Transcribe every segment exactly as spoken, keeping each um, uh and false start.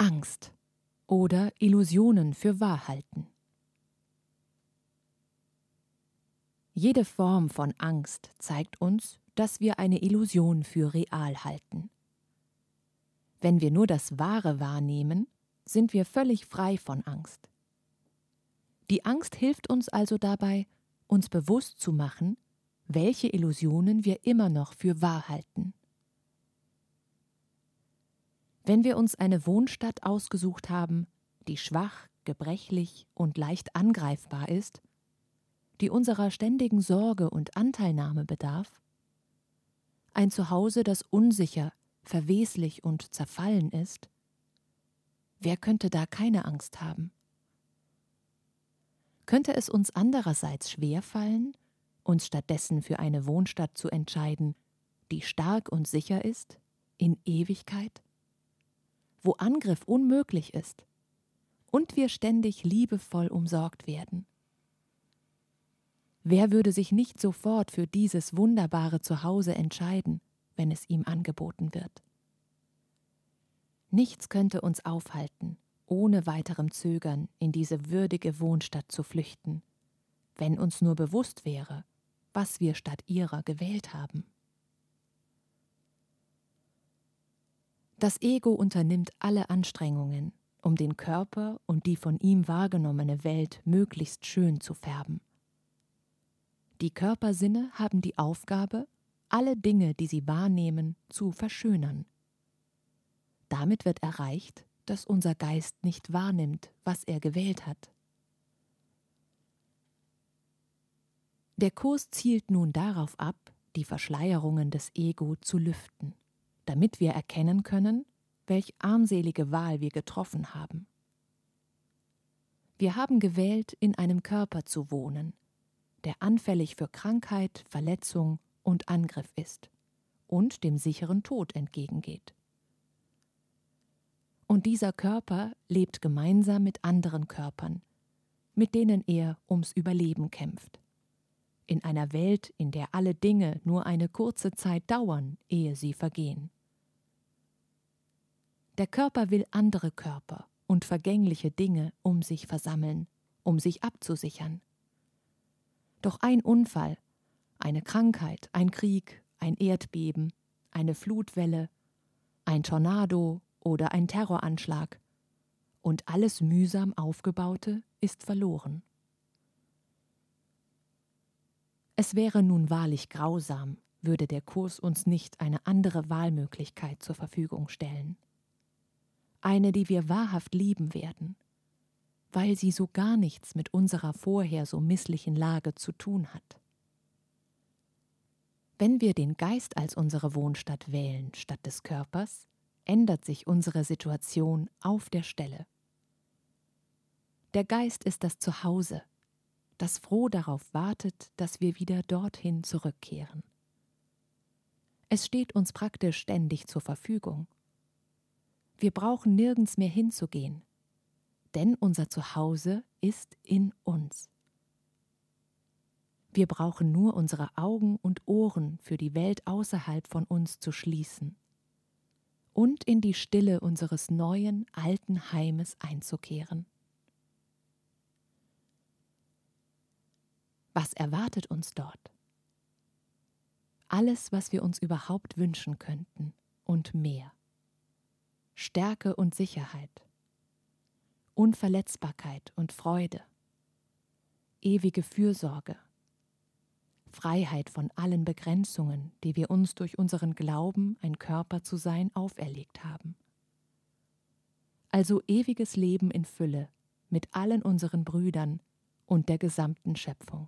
Angst oder Illusionen für wahr halten. Jede Form von Angst zeigt uns, dass wir eine Illusion für real halten. Wenn wir nur das Wahre wahrnehmen, sind wir völlig frei von Angst. Die Angst hilft uns also dabei, uns bewusst zu machen, welche Illusionen wir immer noch für wahr halten. Wenn wir uns eine Wohnstadt ausgesucht haben, die schwach, gebrechlich und leicht angreifbar ist, die unserer ständigen Sorge und Anteilnahme bedarf, ein Zuhause, das unsicher, verweslich und zerfallen ist, wer könnte da keine Angst haben? Könnte es uns andererseits schwerfallen, uns stattdessen für eine Wohnstadt zu entscheiden, die stark und sicher ist, in Ewigkeit, wo Angriff unmöglich ist und wir ständig liebevoll umsorgt werden? Wer würde sich nicht sofort für dieses wunderbare Zuhause entscheiden, wenn es ihm angeboten wird? Nichts könnte uns aufhalten, ohne weiterem Zögern in diese würdige Wohnstadt zu flüchten, wenn uns nur bewusst wäre, was wir statt ihrer gewählt haben. Das Ego unternimmt alle Anstrengungen, um den Körper und die von ihm wahrgenommene Welt möglichst schön zu färben. Die Körpersinne haben die Aufgabe, alle Dinge, die sie wahrnehmen, zu verschönern. Damit wird erreicht, dass unser Geist nicht wahrnimmt, was er gewählt hat. Der Kurs zielt nun darauf ab, die Verschleierungen des Ego zu lüften, damit wir erkennen können, welch armselige Wahl wir getroffen haben. Wir haben gewählt, in einem Körper zu wohnen, der anfällig für Krankheit, Verletzung und Angriff ist und dem sicheren Tod entgegengeht. Und dieser Körper lebt gemeinsam mit anderen Körpern, mit denen er ums Überleben kämpft. In einer Welt, in der alle Dinge nur eine kurze Zeit dauern, ehe sie vergehen. Der Körper will andere Körper und vergängliche Dinge um sich versammeln, um sich abzusichern. Doch ein Unfall, eine Krankheit, ein Krieg, ein Erdbeben, eine Flutwelle, ein Tornado oder ein Terroranschlag und alles mühsam Aufgebaute ist verloren. Es wäre nun wahrlich grausam, würde der Kurs uns nicht eine andere Wahlmöglichkeit zur Verfügung stellen. Eine, die wir wahrhaft lieben werden, weil sie so gar nichts mit unserer vorher so misslichen Lage zu tun hat. Wenn wir den Geist als unsere Wohnstatt wählen statt des Körpers, ändert sich unsere Situation auf der Stelle. Der Geist ist das Zuhause, das froh darauf wartet, dass wir wieder dorthin zurückkehren. Es steht uns praktisch ständig zur Verfügung. Wir brauchen nirgends mehr hinzugehen, denn unser Zuhause ist in uns. Wir brauchen nur unsere Augen und Ohren für die Welt außerhalb von uns zu schließen und in die Stille unseres neuen, alten Heimes einzukehren. Was erwartet uns dort? Alles, was wir uns überhaupt wünschen könnten und mehr. Stärke und Sicherheit, Unverletzbarkeit und Freude, ewige Fürsorge, Freiheit von allen Begrenzungen, die wir uns durch unseren Glauben, ein Körper zu sein, auferlegt haben. Also ewiges Leben in Fülle mit allen unseren Brüdern und der gesamten Schöpfung.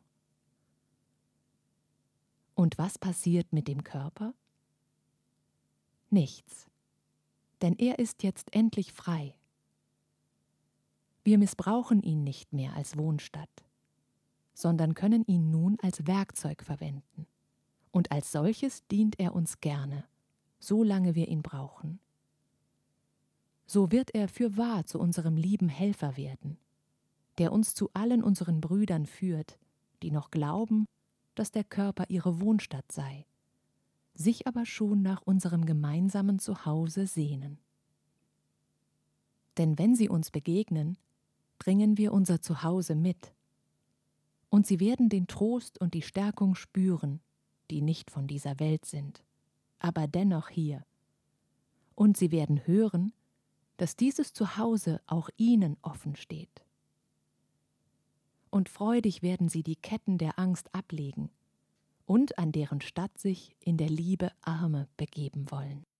Und was passiert mit dem Körper? Nichts, denn er ist jetzt endlich frei. Wir missbrauchen ihn nicht mehr als Wohnstatt, sondern können ihn nun als Werkzeug verwenden. Und als solches dient er uns gerne, solange wir ihn brauchen. So wird er fürwahr zu unserem lieben Helfer werden, der uns zu allen unseren Brüdern führt, die noch glauben, dass der Körper ihre Wohnstatt sei, sich aber schon nach unserem gemeinsamen Zuhause sehnen. Denn wenn sie uns begegnen, bringen wir unser Zuhause mit. Und sie werden den Trost und die Stärkung spüren, die nicht von dieser Welt sind, aber dennoch hier. Und sie werden hören, dass dieses Zuhause auch ihnen offen steht. Und freudig werden sie die Ketten der Angst ablegen und an deren Statt sich in der Liebe Arme begeben wollen.